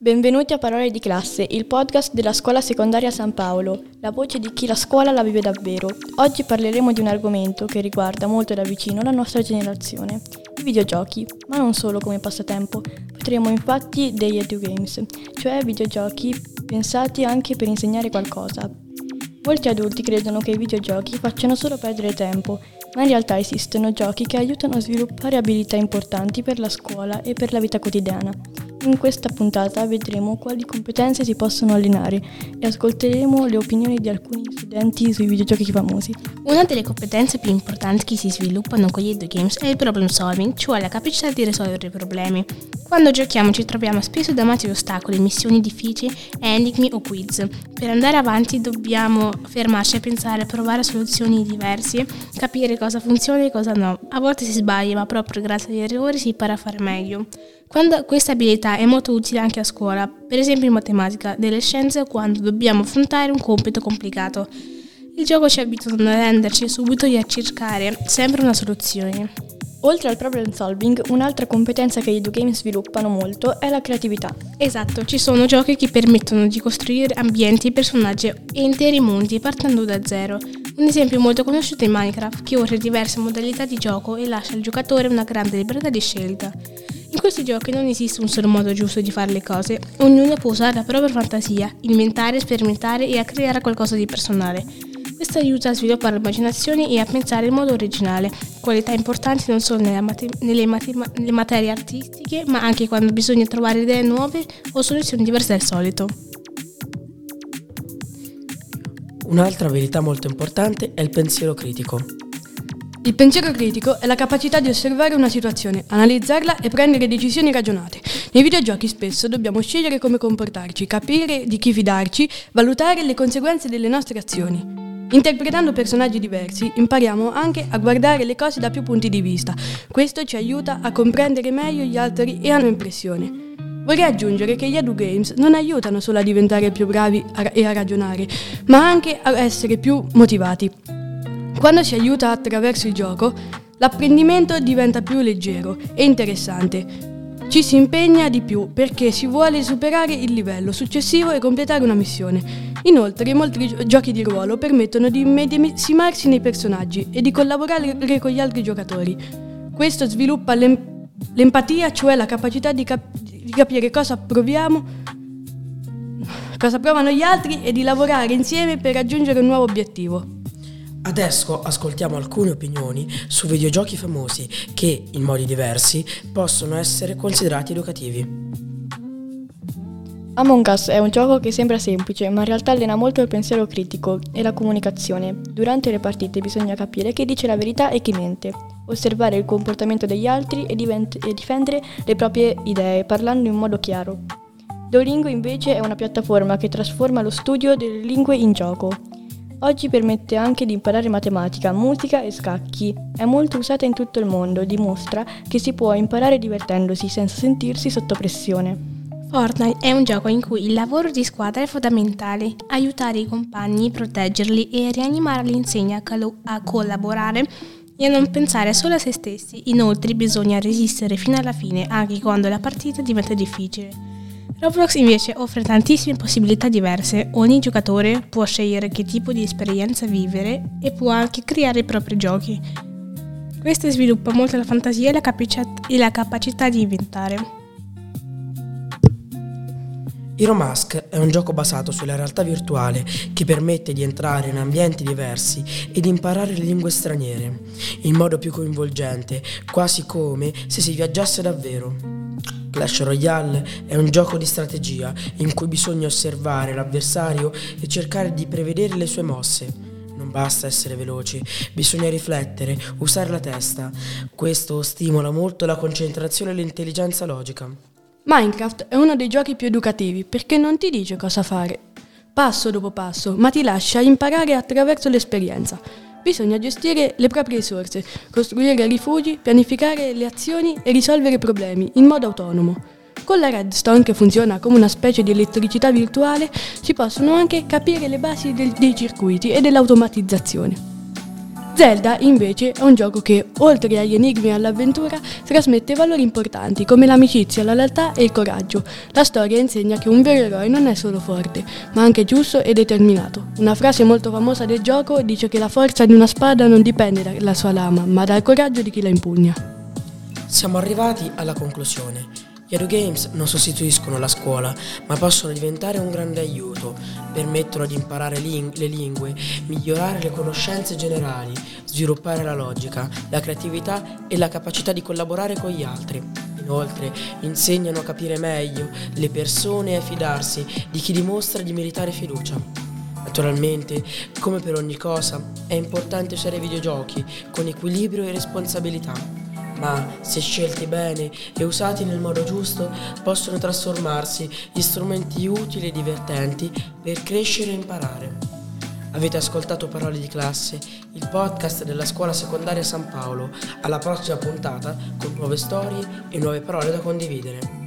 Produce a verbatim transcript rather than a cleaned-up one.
Benvenuti a Parole di Classe, il podcast della Scuola Secondaria San Paolo, la voce di chi la scuola la vive davvero. Oggi parleremo di un argomento che riguarda molto da vicino la nostra generazione, i videogiochi, ma non solo come passatempo. Potremo infatti degli edugames, cioè videogiochi pensati anche per insegnare qualcosa. Molti adulti credono che i videogiochi facciano solo perdere tempo, ma in realtà esistono giochi che aiutano a sviluppare abilità importanti per la scuola e per la vita quotidiana. In questa puntata vedremo quali competenze si possono allenare e ascolteremo le opinioni di alcuni studenti sui videogiochi famosi. Una delle competenze più importanti che si sviluppano con gli videogames è il problem solving, cioè la capacità di risolvere i problemi. Quando giochiamo ci troviamo spesso davanti a ostacoli, missioni difficili, enigmi o quiz. Per andare avanti dobbiamo fermarci a pensare, provare soluzioni diverse, capire cosa funziona e cosa no. A volte si sbaglia, ma proprio grazie agli errori si impara a fare meglio. Quando questa abilità è molto utile anche a scuola, per esempio in matematica, delle scienze o quando dobbiamo affrontare un compito complicato. Il gioco ci abitua a renderci subito e a cercare sempre una soluzione. Oltre al problem solving, un'altra competenza che gli videogame sviluppano molto è la creatività. Esatto, ci sono giochi che permettono di costruire ambienti, personaggi e interi mondi partendo da zero. Un esempio molto conosciuto è Minecraft, che offre diverse modalità di gioco e lascia al giocatore una grande libertà di scelta. In questi giochi non esiste un solo modo giusto di fare le cose, ognuno può usare la propria fantasia, inventare, sperimentare e a creare qualcosa di personale. Questo aiuta a sviluppare l'immaginazione e a pensare in modo originale, qualità importanti non solo nelle, mate- nelle, mate- nelle materie artistiche, ma anche quando bisogna trovare idee nuove o soluzioni diverse dal solito. Un'altra abilità molto importante è il pensiero critico. Il pensiero critico è la capacità di osservare una situazione, analizzarla e prendere decisioni ragionate. Nei videogiochi spesso dobbiamo scegliere come comportarci, capire di chi fidarci, valutare le conseguenze delle nostre azioni. Interpretando personaggi diversi, impariamo anche a guardare le cose da più punti di vista. Questo ci aiuta a comprendere meglio gli altri e hanno impressione. Vorrei aggiungere che gli edugames non aiutano solo a diventare più bravi e a ragionare, ma anche a essere più motivati. Quando si aiuta attraverso il gioco, l'apprendimento diventa più leggero e interessante. Ci si impegna di più perché si vuole superare il livello successivo e completare una missione. Inoltre, molti gio- giochi di ruolo permettono di immedesimarsi nei personaggi e di collaborare con gli altri giocatori. Questo sviluppa l'em- l'empatia, cioè la capacità di, cap- di capire cosa proviamo, cosa provano gli altri e di lavorare insieme per raggiungere un nuovo obiettivo. Adesso ascoltiamo alcune opinioni su videogiochi famosi che, in modi diversi, possono essere considerati educativi. Among Us è un gioco che sembra semplice, ma in realtà allena molto il pensiero critico e la comunicazione. Durante le partite bisogna capire chi dice la verità e chi mente, osservare il comportamento degli altri e, divent- e difendere le proprie idee, parlando in modo chiaro. Duolingo invece è una piattaforma che trasforma lo studio delle lingue in gioco. Oggi permette anche di imparare matematica, musica e scacchi. È molto usata in tutto il mondo e dimostra che si può imparare divertendosi senza sentirsi sotto pressione. Fortnite è un gioco in cui il lavoro di squadra è fondamentale. Aiutare i compagni, proteggerli e rianimarli insegna a, calo- a collaborare e a non pensare solo a se stessi. Inoltre bisogna resistere fino alla fine, anche quando la partita diventa difficile. Roblox invece offre tantissime possibilità diverse, ogni giocatore può scegliere che tipo di esperienza vivere e può anche creare i propri giochi. Questo sviluppa molto la fantasia e la, capaci- e la capacità di inventare. Hero Mask è un gioco basato sulla realtà virtuale che permette di entrare in ambienti diversi e di imparare le lingue straniere in modo più coinvolgente, quasi come se si viaggiasse davvero. Clash Royale è un gioco di strategia in cui bisogna osservare l'avversario e cercare di prevedere le sue mosse. Non basta essere veloci, bisogna riflettere, usare la testa. Questo stimola molto la concentrazione e l'intelligenza logica. Minecraft è uno dei giochi più educativi perché non ti dice cosa fare, passo dopo passo, ma ti lascia imparare attraverso l'esperienza. Bisogna gestire le proprie risorse, costruire rifugi, pianificare le azioni e risolvere problemi in modo autonomo. Con la Redstone, che funziona come una specie di elettricità virtuale, si possono anche capire le basi del- dei circuiti e dell'automatizzazione. Zelda, invece, è un gioco che, oltre agli enigmi e all'avventura, trasmette valori importanti come l'amicizia, la lealtà e il coraggio. La storia insegna che un vero eroe non è solo forte, ma anche giusto e determinato. Una frase molto famosa del gioco dice che la forza di una spada non dipende dalla sua lama, ma dal coraggio di chi la impugna. Siamo arrivati alla conclusione. Gli Edugames non sostituiscono la scuola, ma possono diventare un grande aiuto. Permettono di imparare ling- le lingue, migliorare le conoscenze generali, sviluppare la logica, la creatività e la capacità di collaborare con gli altri. Inoltre, insegnano a capire meglio le persone e a fidarsi di chi dimostra di meritare fiducia. Naturalmente, come per ogni cosa, è importante usare i videogiochi con equilibrio e responsabilità. Ma se scelti bene e usati nel modo giusto, possono trasformarsi in strumenti utili e divertenti per crescere e imparare. Avete ascoltato Parole di classe, il podcast della scuola secondaria San Paolo. Alla prossima puntata con nuove storie e nuove parole da condividere.